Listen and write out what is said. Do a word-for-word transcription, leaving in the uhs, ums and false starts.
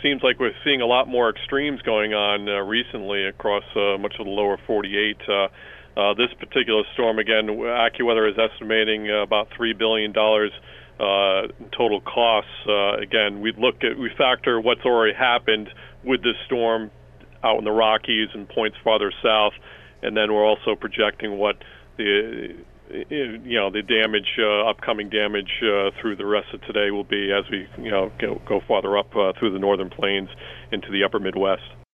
seems like we're seeing a lot more extremes going on uh, recently across uh, much of the lower forty-eight. Uh, uh, this particular storm, again, AccuWeather is estimating uh, about three billion dollars uh, in total costs. Uh, again, we look at we factor what's already happened with this storm out in the Rockies and points farther south, and then we're also projecting what the you know the damage, uh, upcoming damage uh, through the rest of today will be as we you know go, go farther up uh, through the northern plains into the upper Midwest.